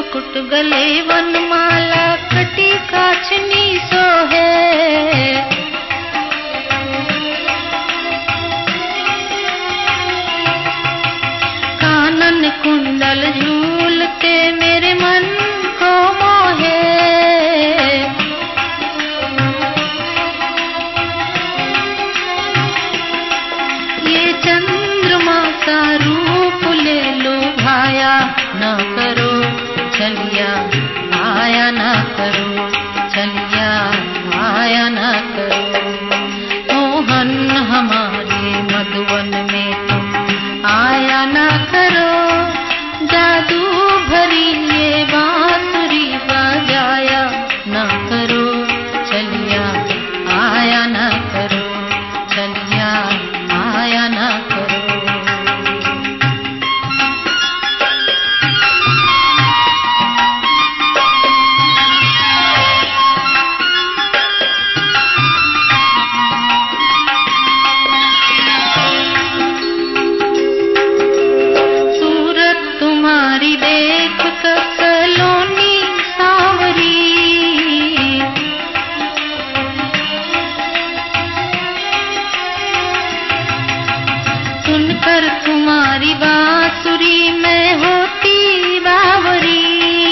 मुकुट गले वनमाला कटी काछनी सोहे। कानन कुंडल झूलते मेरे मन को मोहे। ये चंद्रमा का रूप ले लो भाया न करो चलिया आया न करो चलिया आया न करो। मोहन हमारे मधुवन में तुम आया न करो। जादू भरी ये बांसुरी बजाया न करो चलिया आया न करो चलिया आया न करो। तुम्हारी देख कसलोनी सांवरी। सुनकर तुम्हारी बांसुरी में होती बावरी।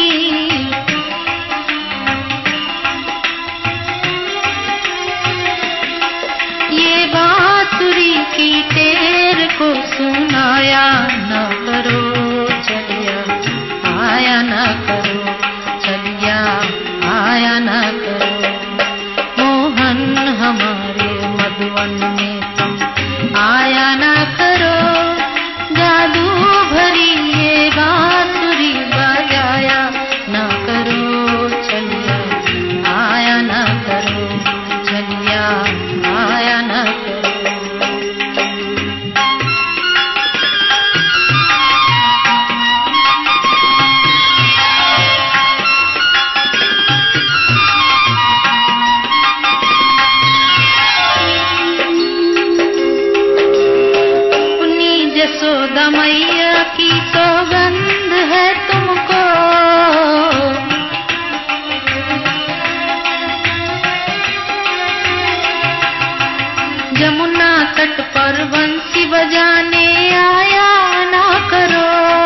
ये बांसुरी की टेर को सुनाया न करो चलिया आया न करो चलिया आया न करो। मोहन हमारे मधुवन में तुम आया न करो। जादू भरी ये बांसुरी बजाया न करो चलिया आया न करो चलिया आया न करो। यशोदा मैया की सौगंध है तुमको। जमुना तट पर बंसी बजाने आया ना करो।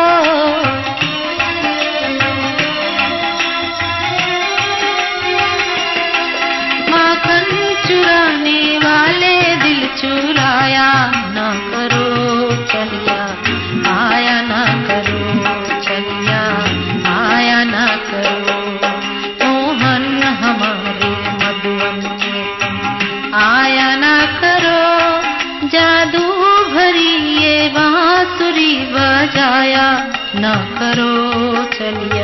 माखन चुराने वाले दिल चुराया ना करो चलिया आया ना करो चलिया आया ना करो। मोहन हमारे मधुवन में तुम आया ना करो। जादू भरी ये बांसुरी बजाया ना करो चलिया